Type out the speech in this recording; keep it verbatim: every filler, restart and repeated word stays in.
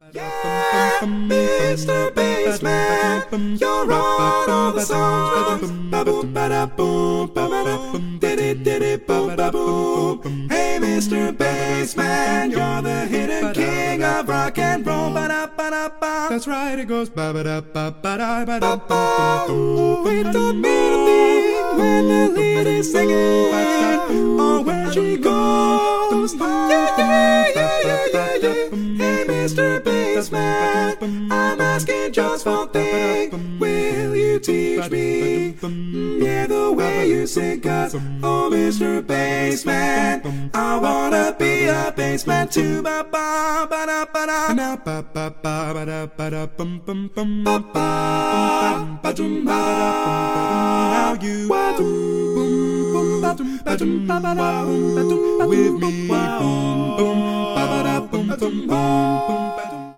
Yeah, Mister Bassman, you're on all the songs. Ba-boom, ba-da-boom, ba-ba-da-boom, diddy-diddy-boom, ba-boom. Hey, Mister Bassman, you're the hidden king of rock and roll. Ba-da-ba-da-ba. That's right, it goes ba-ba-da-ba-ba-da-ba-da-bum-bum-bum. It don't mean a thing when the lead is singing or where she goes. Yeah, yeah, yeah, yeah, yeah, yeah. Hey, Mister Bassman, I'm asking just one thing. Will you teach me? Yeah, the way you sing, 'cause oh, Mister Bassman, I wanna be a bassman too. Ba ba ba da ba da. Now ba ba ba ba da ba da bum bum bum Ba ba ba dum ba. Now you Wa dum boom ba dum ba dum ba ba da boom ba dum ba with dum me ba boom boom ba ba da boom ba dum ba.